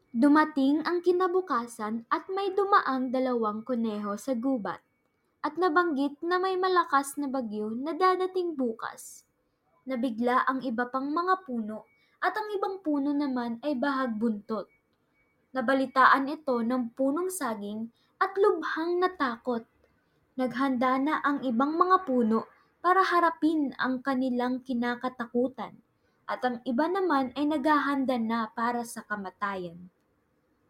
Dumating ang kinabukasan at may dumaang dalawang kuneho sa gubat at nabanggit na may malakas na bagyo na dadating bukas. Nabigla ang iba pang mga puno at ang ibang puno naman ay bahag buntot. Nabalitaan ito ng punong saging at lubhang natakot. Naghanda na ang ibang mga puno para harapin ang kanilang kinakatakutan at ang iba naman ay naghahanda na para sa kamatayan.